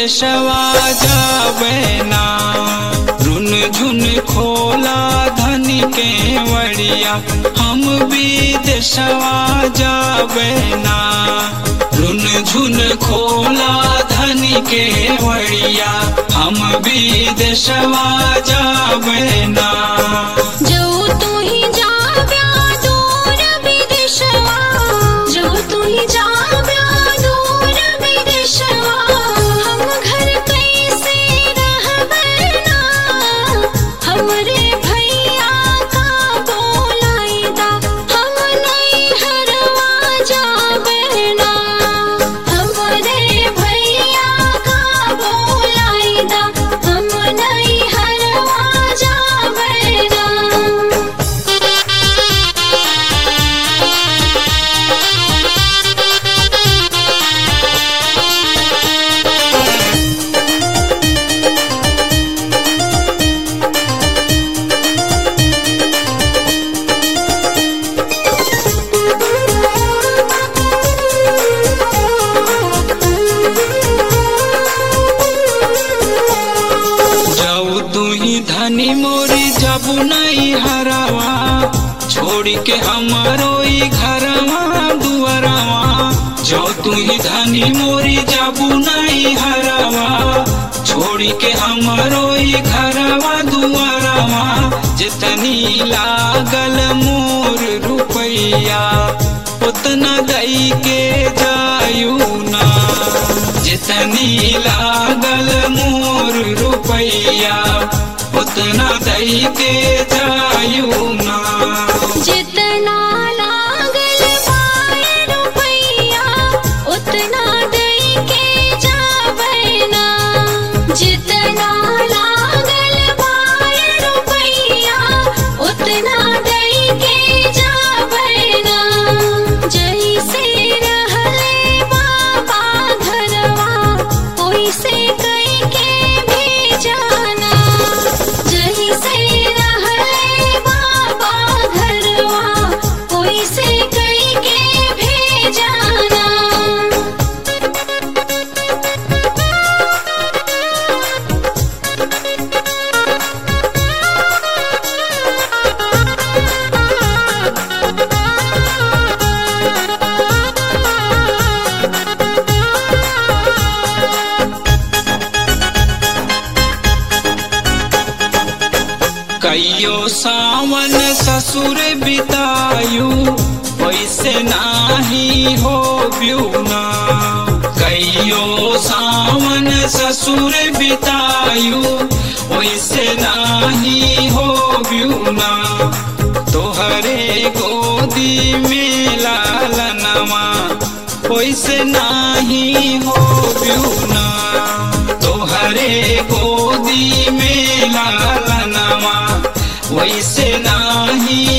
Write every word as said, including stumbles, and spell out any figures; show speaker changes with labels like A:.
A: विदेशवा जावे ना। रुन झुन खोला धन के वड़िया हम विदेशवा जावे ना। रुन झुन खोला धन के वड़िया हम विदेशवा जावे ना।
B: जो तू ही जाव्या दूर विदेशवा, जो तू ही जाव्या दूर विदेशवा, हम घर कैसे रहबे ना। हमरे भैया का बोलाइदा हम नहीं हरवा जाबे ना। हमरे भैया का बोलाइदा हम नहीं हरवा जाबे ना।
A: जाऊ तू ही धनी मोरी जब नहीं हरावा, छोड़ के हमारो ही घरवा दुआरवा। जो तू ही धनी मोरी जब नहीं हरावा, छोड़ के हमारो ही घरवा दुआरवा। जितनी लागल मोर रुपैया उतना दई के जायू ना। जितनी लागल मोर रुपैया उतना दई के जायू ना।
B: जितना लागल पाए रुपैया उतना दई के जाबे ना। जितना लागल पाए रुपैया उतना दई के जाबे ना। जैसे रहले बाबा घरवा ओइसे कई के भेजाना। जैसे रहले बाबा घरवा ओइसे कई के भेजाना।
A: कईयो सावन ससुर बितायु वैसे नाही हो ब्यूना। कईयो सावन ससुर बितायु वैसे नाही हो ब्यूना। तोहरे गोदी में लालनवा वैसे नाही हो ब्यूना। तोहरे गोदी में लालनवा वैसे नाही